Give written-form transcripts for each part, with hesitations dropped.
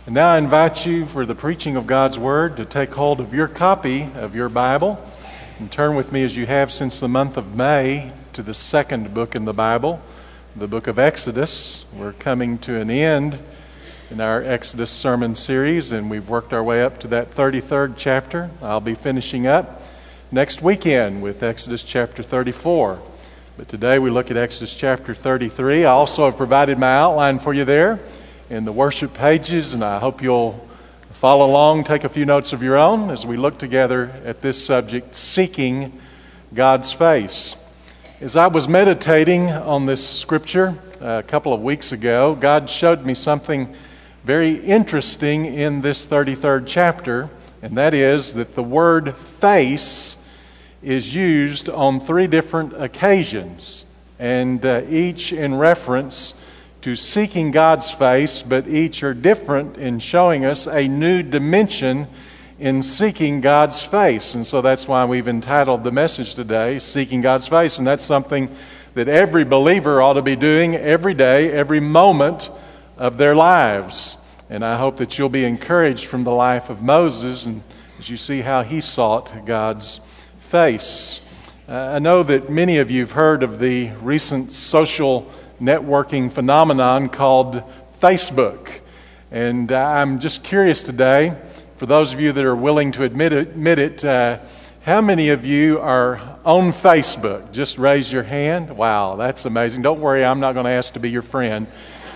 And now I invite you for the preaching of God's Word to take hold of your copy of your Bible and turn with me as you have since the month of May to the second book in the Bible, the book of Exodus. We're coming to an end in our Exodus sermon series, and we've worked our way up to that 33rd chapter. I'll be finishing up next weekend with Exodus chapter 34. But today we look at Exodus chapter 33. I also have provided my outline for you there in the worship pages, and I hope you'll follow along, take a few notes of your own as we look together at this subject, seeking God's face. As I was meditating on this scripture a couple of weeks ago, God showed me something very interesting in this 33rd chapter, and that is that the word face is used on three different occasions, and each in reference to seeking God's face, but each are different in showing us a new dimension in seeking God's face. And so that's why we've entitled the message today, Seeking God's Face. And that's something that every believer ought to be doing every day, every moment of their lives. And I hope that you'll be encouraged from the life of Moses and as you see how he sought God's face. I know that many of you have heard of the recent social networking phenomenon called Facebook. And I'm just curious today, for those of you that are willing to admit it, how many of you are on Facebook? Just raise your hand. Wow, that's amazing. Don't worry, I'm not going to ask to be your friend.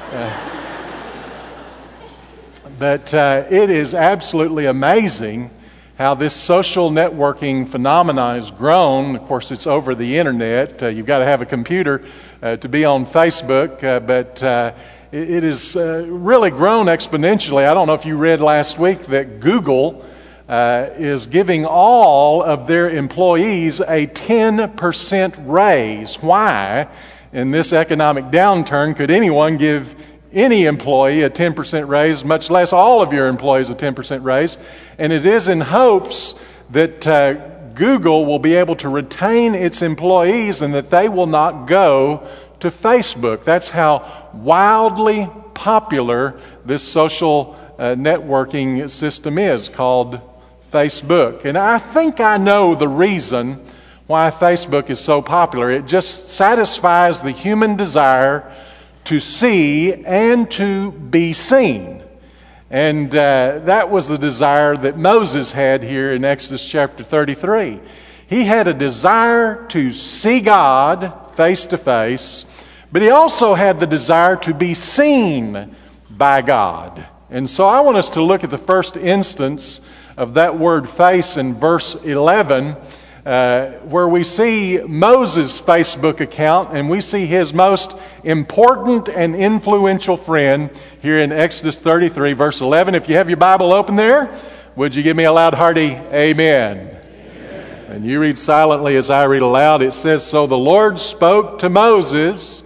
But it is absolutely amazing how this social networking phenomenon has grown. Of course, it's over the internet. You've got to have a computer to be on Facebook, but it has really grown exponentially. I don't know if you read last week that Google is giving all of their employees a 10% raise. Why, in this economic downturn, could anyone give any employee a 10% raise, much less all of your employees a 10% raise? And it is in hopes that Google will be able to retain its employees and that they will not go to Facebook. That's how wildly popular this social networking system is, called Facebook. And I think I know the reason why Facebook is so popular. It just satisfies the human desire to see and to be seen. And that was the desire that Moses had here in Exodus chapter 33. He had a desire to see God face to face, but he also had the desire to be seen by God. And so I want us to look at the first instance of that word face in verse 11, where we see Moses' Facebook account, and we see his most important and influential friend here in Exodus 33, verse 11. If you have your Bible open there, would you give me a loud, hearty amen? Amen. And you read silently as I read aloud. It says, "So the Lord spoke to Moses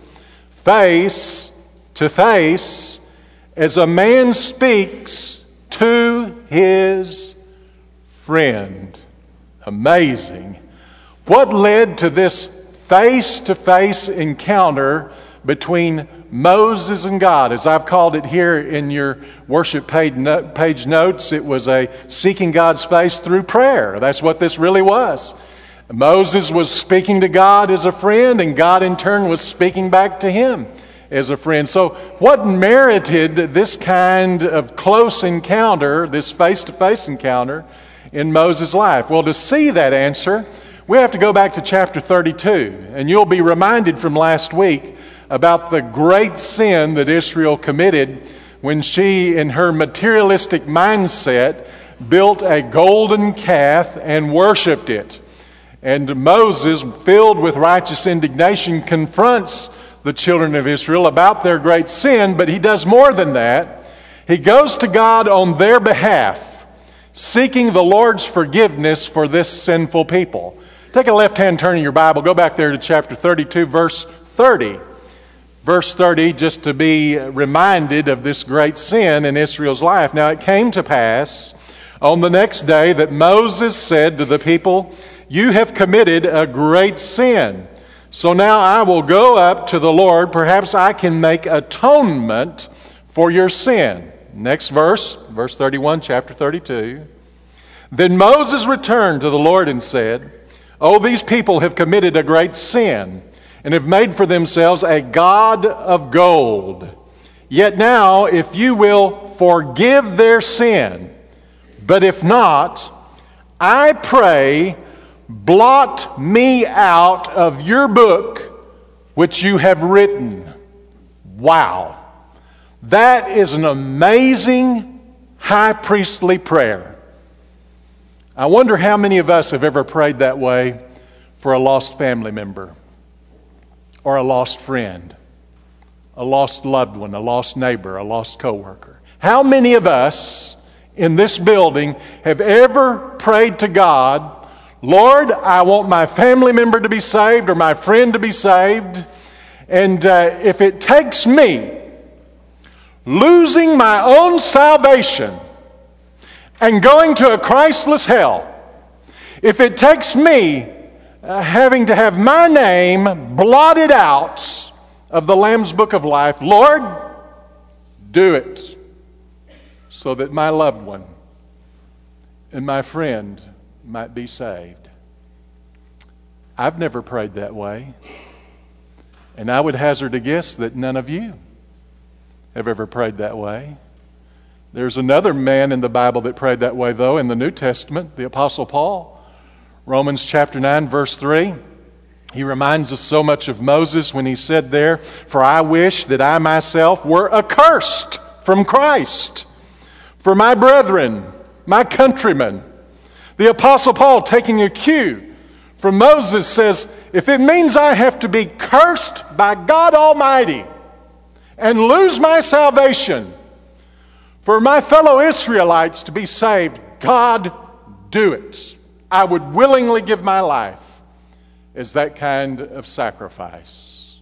face to face as a man speaks to his friend." Amazing. What led to this face-to-face encounter between Moses and God? As I've called it here in your worship page notes, it was a seeking God's face through prayer. That's what this really was. Moses was speaking to God as a friend, and God in turn was speaking back to him as a friend. So what merited this kind of close encounter, this face-to-face encounter in Moses' life? Well, to see that answer, we have to go back to chapter 32. And you'll be reminded from last week about the great sin that Israel committed when she, in her materialistic mindset, built a golden calf and worshipped it. And Moses, filled with righteous indignation, confronts the children of Israel about their great sin, but he does more than that. He goes to God on their behalf, seeking the Lord's forgiveness for this sinful people. Take a left-hand turn in your Bible. Go back there to chapter 32, verse 30. Verse 30, just to be reminded of this great sin in Israel's life. "Now it came to pass on the next day that Moses said to the people, 'You have committed a great sin. So now I will go up to the Lord. Perhaps I can make atonement for your sin.'" Next verse, verse 31, chapter 32. Then Moses returned to the Lord and said, "Oh, these people have committed a great sin and have made for themselves a god of gold. Yet now, if you will forgive their sin, but if not, I pray, blot me out of your book which you have written." Wow. That is an amazing high priestly prayer. I wonder how many of us have ever prayed that way for a lost family member, or a lost friend, a lost loved one, a lost neighbor, a lost coworker. How many of us in this building have ever prayed to God, "Lord, I want my family member to be saved or my friend to be saved, and if it takes me losing my own salvation and going to a Christless hell, if it takes me having to have my name blotted out of the Lamb's Book of Life, Lord, do it so that my loved one and my friend might be saved." I've never prayed that way, and I would hazard a guess that none of you have ever prayed that way. There's another man in the Bible that prayed that way, though, in the New Testament, the Apostle Paul. Romans chapter 9, verse 3. He reminds us so much of Moses when he said there, "For I wish that I myself were accursed from Christ for my brethren, my countrymen." The Apostle Paul, taking a cue from Moses, says, if it means I have to be cursed by God Almighty and lose my salvation for my fellow Israelites to be saved, God, do it. I would willingly give my life as that kind of sacrifice.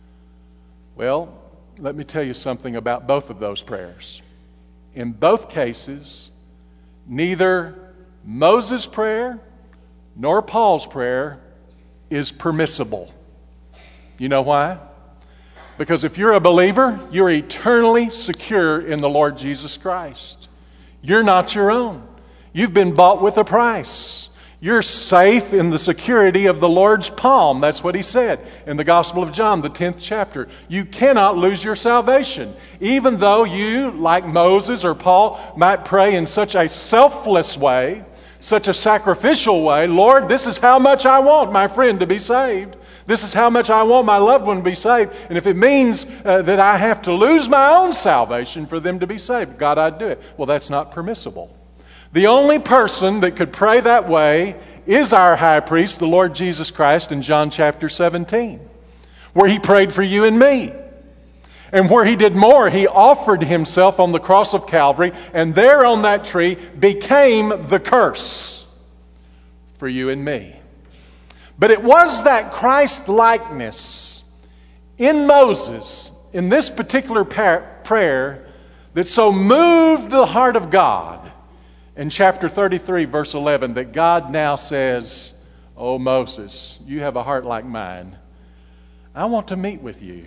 Well, let me tell you something about both of those prayers. In both cases, neither Moses' prayer nor Paul's prayer is permissible. You know why? Because if you're a believer, you're eternally secure in the Lord Jesus Christ. You're not your own. You've been bought with a price. You're safe in the security of the Lord's palm. That's what he said in the Gospel of John, the 10th chapter. You cannot lose your salvation. Even though you, like Moses or Paul, might pray in such a selfless way, such a sacrificial way, "Lord, this is how much I want my friend to be saved. This is how much I want my loved one to be saved. And if it means that I have to lose my own salvation for them to be saved, God, I'd do it." Well, that's not permissible. The only person that could pray that way is our high priest, the Lord Jesus Christ, in John chapter 17, where he prayed for you and me. And where he did more, he offered himself on the cross of Calvary, and there on that tree became the curse for you and me. But it was that Christ-likeness in Moses, in this particular prayer, that so moved the heart of God in chapter 33, verse 11, that God now says, "Oh, Moses, you have a heart like mine. I want to meet with you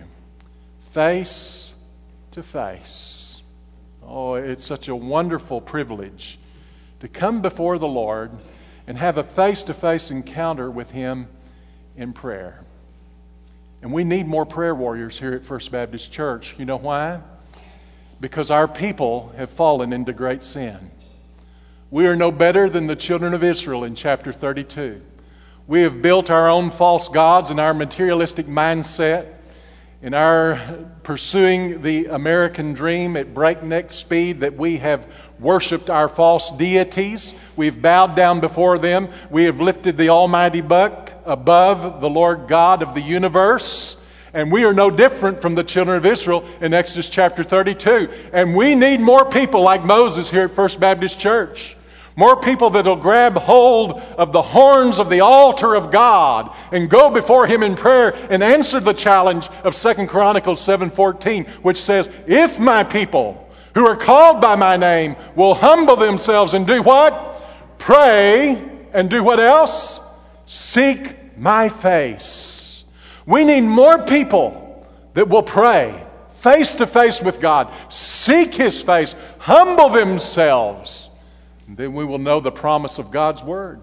face to face." Oh, it's such a wonderful privilege to come before the Lord and have a face-to-face encounter with Him in prayer. And we need more prayer warriors here at First Baptist Church. You know why? Because our people have fallen into great sin. We are no better than the children of Israel in chapter 32. We have built our own false gods in our materialistic mindset, in our pursuing the American dream at breakneck speed, that we have worshipped our false deities. We've bowed down before them. We have lifted the almighty buck above the Lord God of the universe. And we are no different from the children of Israel in Exodus chapter 32. And we need more people like Moses here at First Baptist Church. More people that will grab hold of the horns of the altar of God and go before Him in prayer and answer the challenge of 2 Chronicles 7:14, which says, "If my people who are called by my name will humble themselves and do what? Pray, and do what else? Seek my face." We need more people that will pray face to face with God, seek His face, humble themselves, and then we will know the promise of God's word.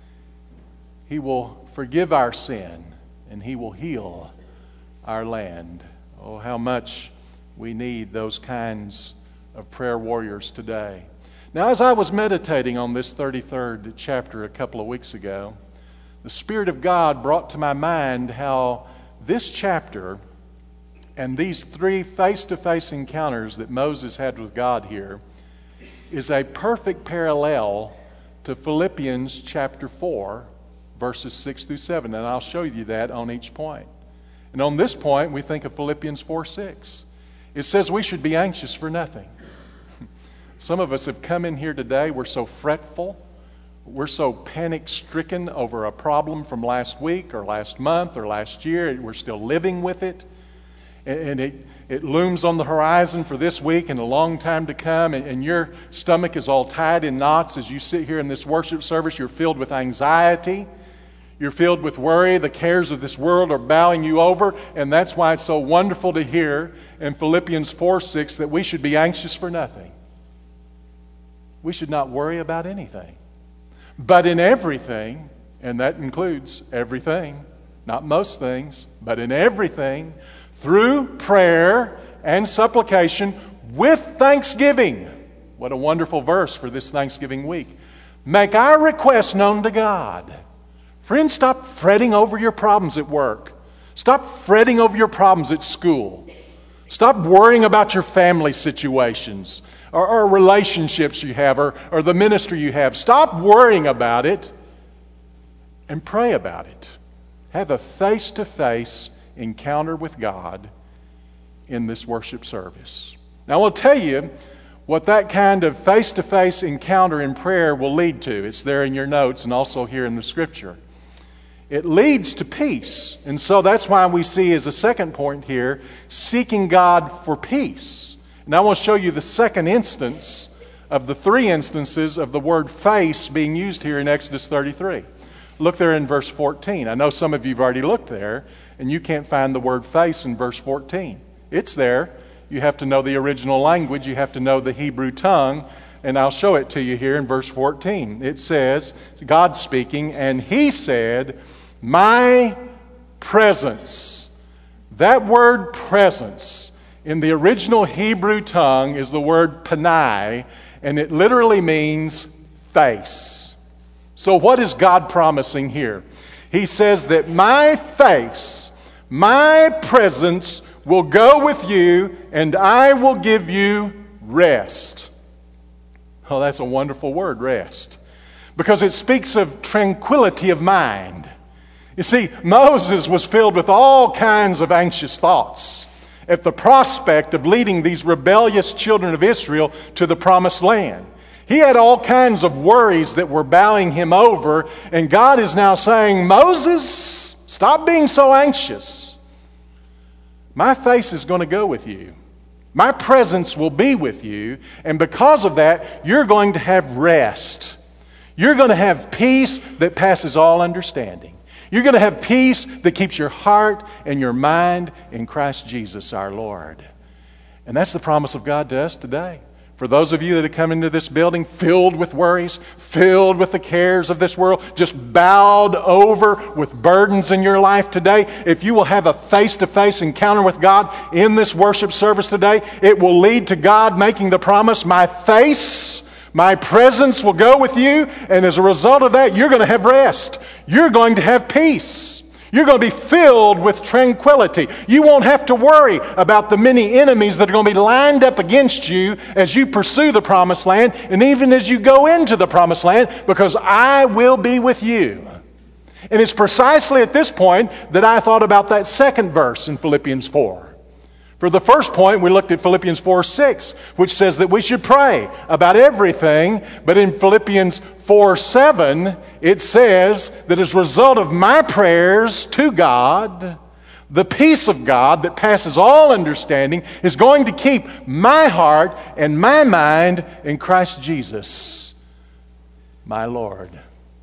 He will forgive our sin, and He will heal our land. Oh, how much we need those kinds of prayer warriors today. Now, as I was meditating on this 33rd chapter a couple of weeks ago, the Spirit of God brought to my mind how this chapter and these 3 face-to-face encounters that Moses had with God here is a perfect parallel to Philippians chapter 4, verses 6 through 7. And I'll show you that on each point. And on this point, we think of Philippians 4:6. It says we should be anxious for nothing. Some of us have come in here today, we're so fretful, we're so panic-stricken over a problem from last week or last month or last year. We're still living with it. And it looms on the horizon for this week and a long time to come. And your stomach is all tied in knots as you sit here in this worship service. You're filled with anxiety. You're filled with worry. The cares of this world are bowing you over. And that's why it's so wonderful to hear in Philippians 4:6 that we should be anxious for nothing. We should not worry about anything. But in everything, and that includes everything, not most things, but in everything, through prayer and supplication with thanksgiving. What a wonderful verse for this Thanksgiving week. Make our requests known to God. Friends, stop fretting over your problems at work. Stop fretting over your problems at school. Stop worrying about your family situations or relationships you have or the ministry you have. Stop worrying about it and pray about it. Have a face-to-face encounter with God in this worship service. Now, I will tell you what that kind of face-to-face encounter in prayer will lead to. It's there in your notes and also here in the Scripture. It leads to peace. And so that's why we see as a second point here, seeking God for peace. And I want to show you the second instance of the 3 instances of the word face being used here in Exodus 33. Look there in verse 14. I know some of you have already looked there, and you can't find the word face in verse 14. It's there. You have to know the original language. You have to know the Hebrew tongue. And I'll show it to you here in verse 14. It says, God speaking, and He said, my presence. That word presence in the original Hebrew tongue is the word panai, and it literally means face. So what is God promising here? He says that my face, my presence will go with you, and I will give you rest. Oh, that's a wonderful word, rest. Because it speaks of tranquility of mind. You see, Moses was filled with all kinds of anxious thoughts at the prospect of leading these rebellious children of Israel to the promised land. He had all kinds of worries that were bowing him over, and God is now saying, Moses, stop being so anxious. My face is going to go with you. My presence will be with you, and because of that, you're going to have rest. You're going to have peace that passes all understanding. You're going to have peace that keeps your heart and your mind in Christ Jesus our Lord. And that's the promise of God to us today. For those of you that have come into this building filled with worries, filled with the cares of this world, just bowed over with burdens in your life today, if you will have a face-to-face encounter with God in this worship service today, it will lead to God making the promise, my face, my presence will go with you, and as a result of that, you're going to have rest. You're going to have peace. You're going to be filled with tranquility. You won't have to worry about the many enemies that are going to be lined up against you as you pursue the promised land and even as you go into the promised land, because I will be with you. And it's precisely at this point that I thought about that second verse in Philippians 4. For the first point, we looked at Philippians 4:6, which says that we should pray about everything. But in Philippians 4:7, it says that as a result of my prayers to God, the peace of God that passes all understanding is going to keep my heart and my mind in Christ Jesus, my Lord.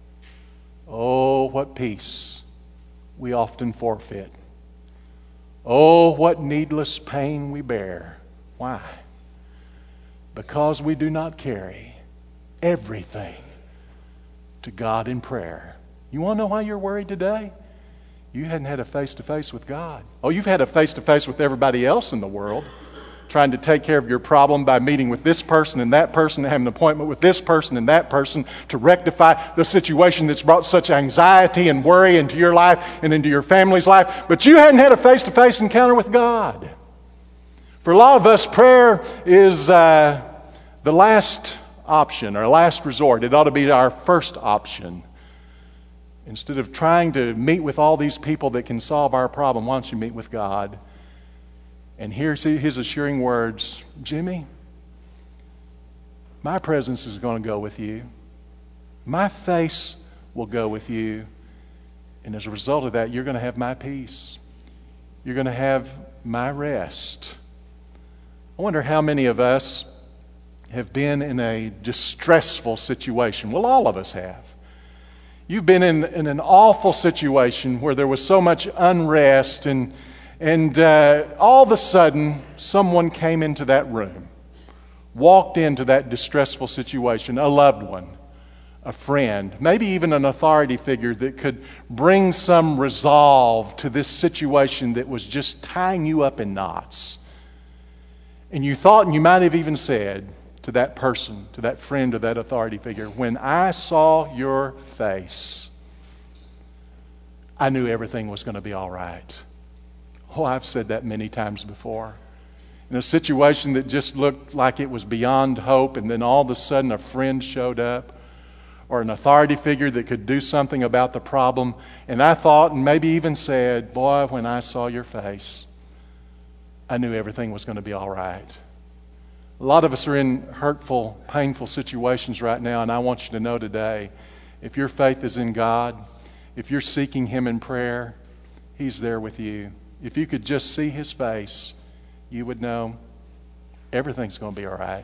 Oh, what peace we often forfeit. Oh, what needless pain we bear. Why? because we do not carry everything to God in prayer. You want to know why you're worried today? You hadn't had a face-to-face with God. Oh, you've had a face-to-face with everybody else in the world, trying to take care of your problem by meeting with this person and that person, and having an appointment with this person and that person to rectify the situation that's brought such anxiety and worry into your life and into your family's life. But you hadn't had a face-to-face encounter with God. For a lot of us, prayer is the last option, our last resort. It ought to be our first option. Instead of trying to meet with all these people that can solve our problem, why don't you meet with God? And here's his assuring words, Jimmy, my presence is going to go with you. My face will go with you. And as a result of that, you're going to have my peace. You're going to have my rest. I wonder how many of us have been in a distressful situation. Well, all of us have. You've been in an awful situation where there was so much unrest and all of a sudden someone came into that room, walked into that distressful situation, a loved one, a friend, maybe even an authority figure that could bring some resolve to this situation that was just tying you up in knots. And you thought, and you might have even said to that person, to that friend or that authority figure, when I saw your face, I knew everything was going to be all right. Oh, I've said that many times before. In a situation that just looked like it was beyond hope, and then all of a sudden a friend showed up, or an authority figure that could do something about the problem, and I thought, and maybe even said, boy, when I saw your face, I knew everything was going to be all right. A lot of us are in hurtful, painful situations right now, and I want you to know today, if your faith is in God, if you're seeking Him in prayer, He's there with you. If you could just see His face, you would know everything's going to be all right.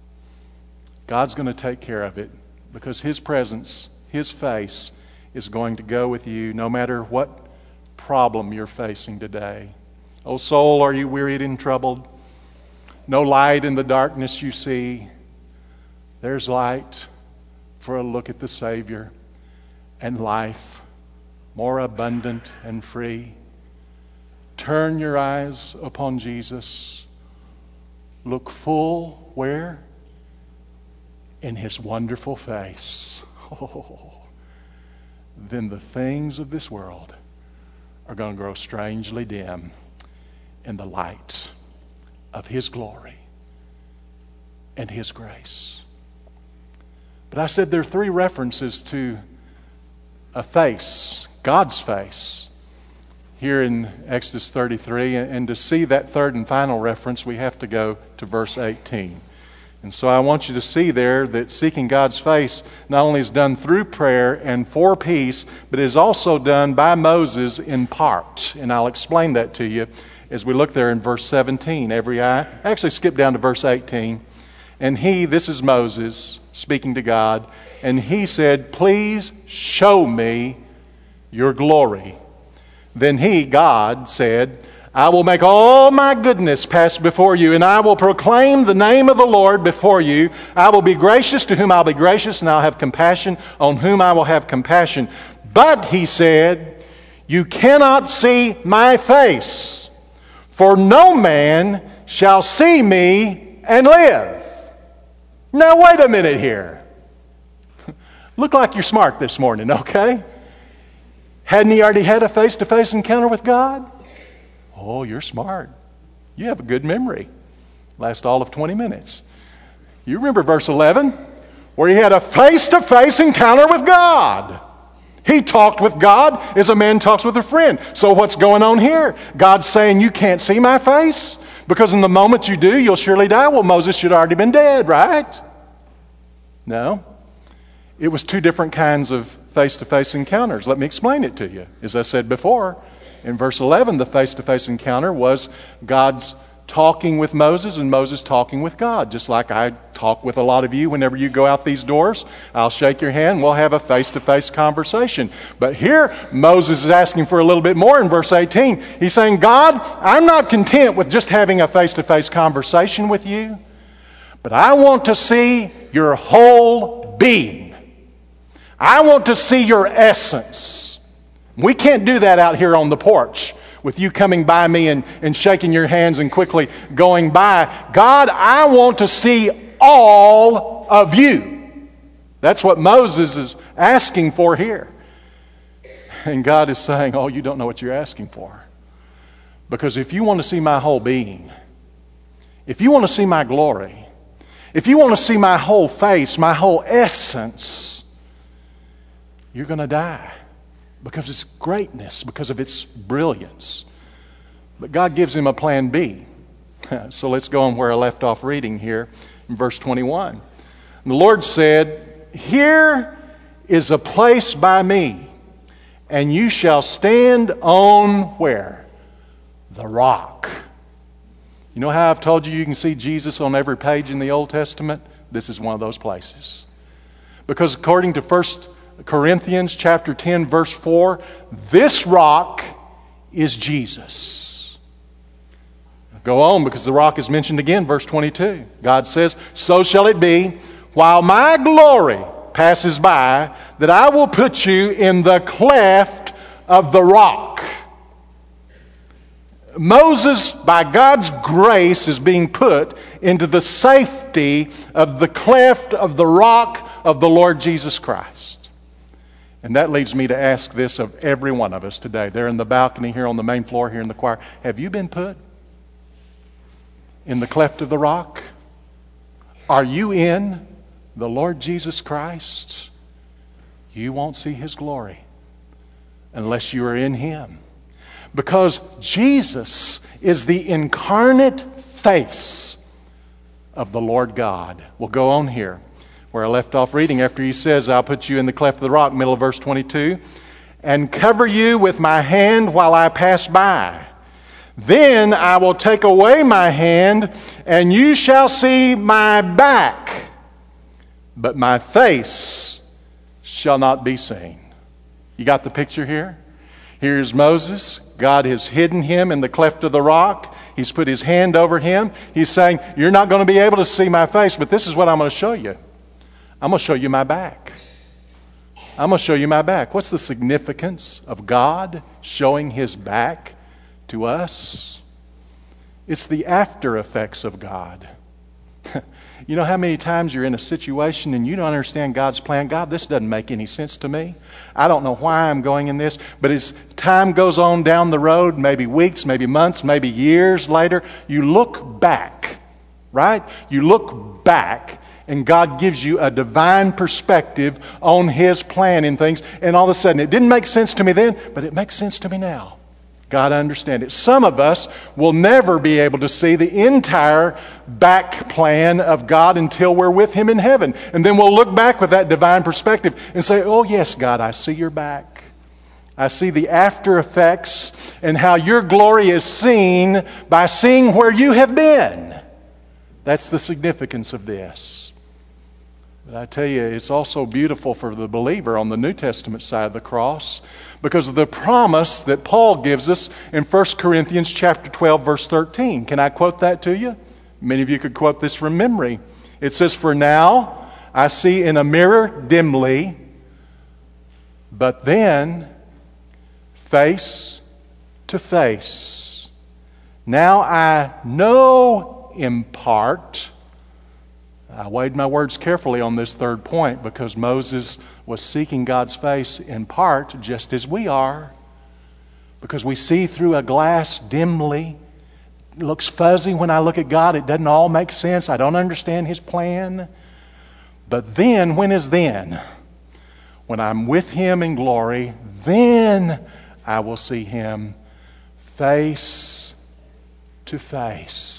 God's going to take care of it because His presence, His face, is going to go with you no matter what problem you're facing today. Oh soul, are you wearied and troubled? No light in the darkness you see. There's light for a look at the Savior and life more abundant and free. Turn your eyes upon Jesus. Look full where? In His wonderful face. Oh, then the things of this world are going to grow strangely dim in the light of His glory and His grace. But I said there are three references to a face, God's face, here in Exodus 33. And to see that third and final reference, we have to go to verse 18. And so I want you to see there that seeking God's face not only is done through prayer and for peace, but is also done by Moses in part. And I'll explain that to you as we look there in verse 17. Actually skip down to verse 18. And this is Moses speaking to God, and he said, please show me your glory. Then God, said, I will make all my goodness pass before you, and I will proclaim the name of the Lord before you. I will be gracious to whom I'll be gracious, and I'll have compassion on whom I will have compassion. But, he said, you cannot see my face, for no man shall see me and live. Now, wait a minute here. Look like you're smart this morning, okay? Hadn't he already had a face-to-face encounter with God? Oh, you're smart. You have a good memory. Last all of 20 minutes. You remember verse 11, where he had a face-to-face encounter with God. He talked with God as a man talks with a friend. So what's going on here? God's saying, you can't see my face? Because in the moment you do, you'll surely die. Well, Moses should have already been dead, right? No. It was two different kinds of face-to-face encounters. Let me explain it to you. As I said before, in verse 11, the face-to-face encounter was God's talking with Moses and Moses talking with God. Just like I talk with a lot of you whenever you go out these doors. I'll shake your hand. We'll have a face-to-face conversation. But here, Moses is asking for a little bit more in verse 18. He's saying, God, I'm not content with just having a face-to-face conversation with you, But I want to see your whole being. I want to see your essence. We can't do that out here on the porch with you coming by me and shaking your hands and quickly going by. God, I want to see all of you. That's what Moses is asking for here. And God is saying, oh, you don't know what you're asking for. Because if you want to see my whole being, if you want to see my glory, if you want to see my whole face, my whole essence, you're going to die because of its greatness, because of its brilliance. But God gives him a plan B. So let's go on where I left off reading here in verse 21. The Lord said, here is a place by me, and you shall stand on where? The rock. You know how I've told you can see Jesus on every page in the Old Testament? This is one of those places. Because according to 1 Corinthians chapter 10, verse 4, this rock is Jesus. Go on, because the rock is mentioned again, verse 22. God says, so shall it be, while my glory passes by, that I will put you in the cleft of the rock. Moses, by God's grace, is being put into the safety of the cleft of the rock of the Lord Jesus Christ. And that leads me to ask this of every one of us today. There in the balcony here on the main floor here in the choir. Have you been put in the cleft of the rock? Are you in the Lord Jesus Christ? You won't see His glory unless you are in Him. Because Jesus is the incarnate face of the Lord God. We'll go on here where I left off reading after He says, I'll put you in the cleft of the rock, middle of verse 22, and cover you with my hand while I pass by. Then I will take away my hand, and you shall see my back, but my face shall not be seen. You got the picture here? Here's Moses. God has hidden him in the cleft of the rock. He's put His hand over him. He's saying, you're not going to be able to see my face, but this is what I'm going to show you. I'm going to show you my back. I'm going to show you my back. What's the significance of God showing His back to us? It's the after effects of God. You know how many times you're in a situation and you don't understand God's plan? God, this doesn't make any sense to me. I don't know why I'm going in this. But as time goes on down the road, maybe weeks, maybe months, maybe years later, you look back, right? You look back and God gives you a divine perspective on His plan in things. And all of a sudden, it didn't make sense to me then, but it makes sense to me now. God, I understand it. Some of us will never be able to see the entire back plan of God until we're with Him in heaven. And then we'll look back with that divine perspective and say, oh yes, God, I see your back. I see the after effects and how your glory is seen by seeing where you have been. That's the significance of this. But I tell you, it's also beautiful for the believer on the New Testament side of the cross because of the promise that Paul gives us in 1 Corinthians chapter 12, verse 13. Can I quote that to you? Many of you could quote this from memory. It says, for now I see in a mirror dimly, but then face to face. Now I know in part. I weighed my words carefully on this third point because Moses was seeking God's face in part just as we are. Because we see through a glass dimly. It looks fuzzy when I look at God. It doesn't all make sense. I don't understand His plan. But then, when is then? When I'm with Him in glory, then I will see Him face to face.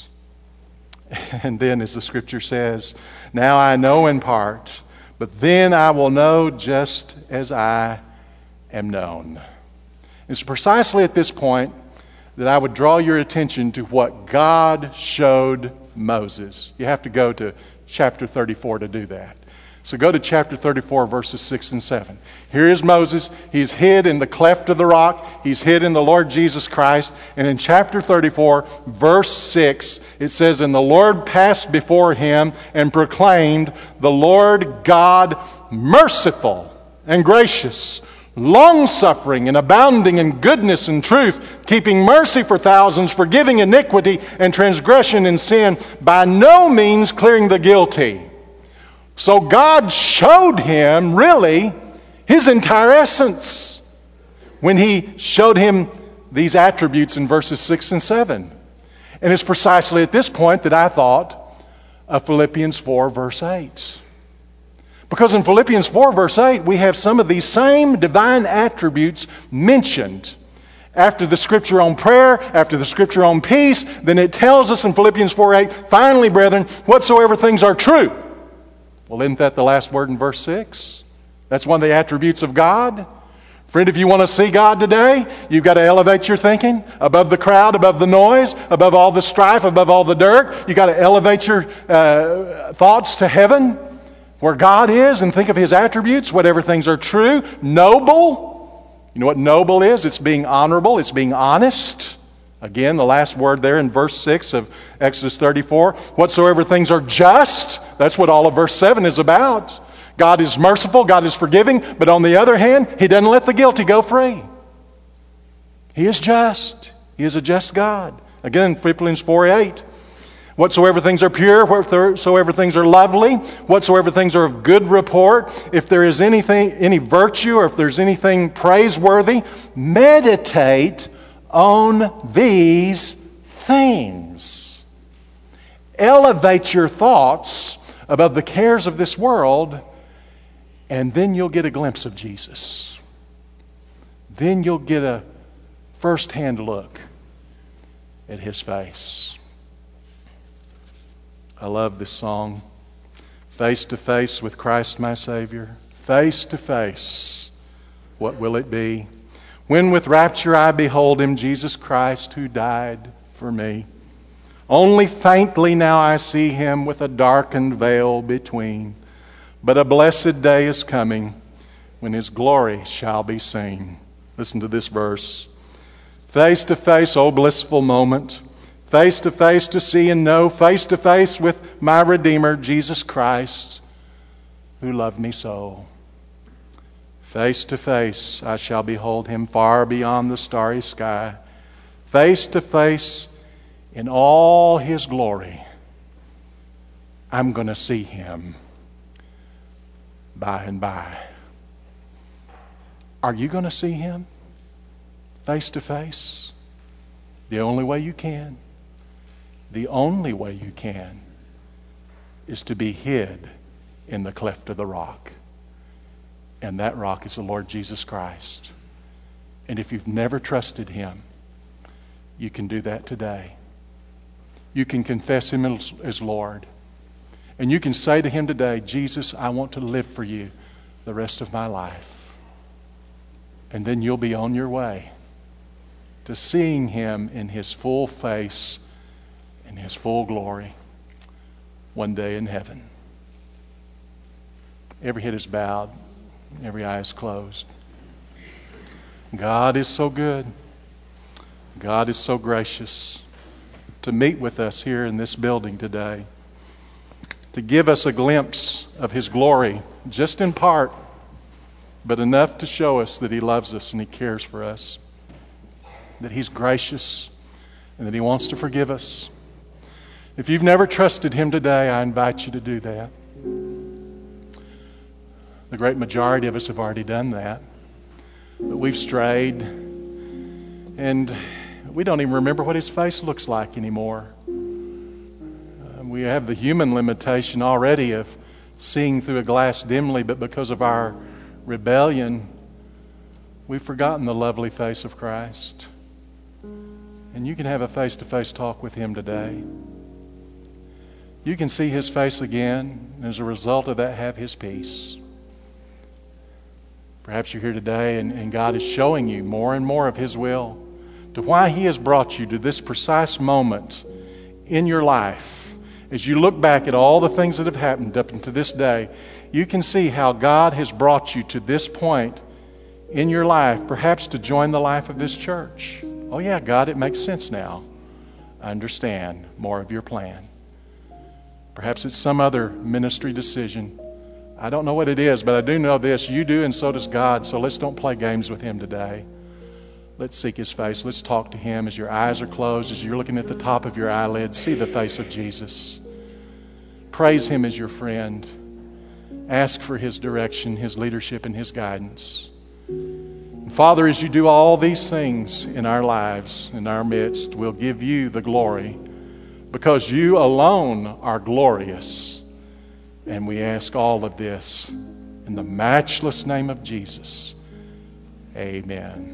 And then, as the Scripture says, now I know in part, but then I will know just as I am known. It's precisely at this point that I would draw your attention to what God showed Moses. You have to go to chapter 34 to do that. So go to chapter 34, verses 6 and 7. Here is Moses. He's hid in the cleft of the rock. He's hid in the Lord Jesus Christ. And in chapter 34, verse 6, it says, "And the Lord passed before him and proclaimed, the Lord God merciful and gracious, long-suffering and abounding in goodness and truth, keeping mercy for thousands, forgiving iniquity and transgression and sin, by no means clearing the guilty." So God showed him, really, his entire essence when he showed him these attributes in verses 6 and 7. And it's precisely at this point that I thought of Philippians 4, verse 8. Because in Philippians 4, verse 8, we have some of these same divine attributes mentioned. After the scripture on prayer, after the scripture on peace, then it tells us in Philippians 4:8, "Finally, brethren, whatsoever things are true." Well, isn't that the last word in verse 6? That's one of the attributes of God. Friend, if you want to see God today, you've got to elevate your thinking above the crowd, above the noise, above all the strife, above all the dirt. You've got to elevate your thoughts to heaven, where God is, and think of His attributes, whatever things are true, noble. You know what noble is? It's being honorable. It's being honest. Again, the last word there in verse 6 of Exodus 34. Whatsoever things are just. That's what all of verse 7 is about. God is merciful. God is forgiving. But on the other hand, He doesn't let the guilty go free. He is just. He is a just God. Again, Philippians 4:8. Whatsoever things are pure, whatsoever things are lovely, whatsoever things are of good report, if there is anything, any virtue, or if there's anything praiseworthy, meditate on these things. Elevate your thoughts above the cares of this world, and then you'll get a glimpse of Jesus. Then you'll get a first-hand look at His face. I love this song. Face to face with Christ my Savior. Face to face, what will it be? When with rapture I behold Him, Jesus Christ, who died for me. Only faintly now I see Him with a darkened veil between. But a blessed day is coming when His glory shall be seen. Listen to this verse. Face to face, oh blissful moment. Face to face to see and know. Face to face with my Redeemer, Jesus Christ, who loved me so. Face to face, I shall behold Him far beyond the starry sky. Face to face in all His glory. I'm going to see Him by and by. Are you going to see Him face to face? The only way you can. The only way you can is to be hid in the cleft of the rock. And that rock is the Lord Jesus Christ. And if you've never trusted Him, you can do that today. You can confess Him as Lord. And you can say to Him today, Jesus, I want to live for You the rest of my life. And then you'll be on your way to seeing Him in His full face, in His full glory, one day in heaven. Every head is bowed. Every eye is closed. God is so good. God is so gracious to meet with us here in this building today, to give us a glimpse of His glory, just in part, but enough to show us that He loves us and He cares for us, that He's gracious and that He wants to forgive us. If you've never trusted Him today, I invite you to do that. The great majority of us have already done that. But we've strayed, and we don't even remember what His face looks like anymore. We have the human limitation already of seeing through a glass dimly, but because of our rebellion, we've forgotten the lovely face of Christ. And you can have a face-to-face talk with Him today. You can see His face again, and as a result of that, have His peace. Perhaps you're here today and God is showing you more and more of His will, to why He has brought you to this precise moment in your life. as you look back at all the things that have happened up until this day, you can see how God has brought you to this point in your life, perhaps to join the life of this church. Oh yeah, God, it makes sense now. I understand more of your plan. Perhaps it's some other ministry decision. I don't know what it is, but I do know this. You do, and so does God. So let's don't play games with Him today. Let's seek His face. Let's talk to Him as your eyes are closed, as you're looking at the top of your eyelids. See the face of Jesus. Praise Him as your friend. Ask for His direction, His leadership, and His guidance. And Father, as you do all these things in our lives, in our midst, we'll give you the glory because you alone are glorious. And we ask all of this in the matchless name of Jesus. Amen.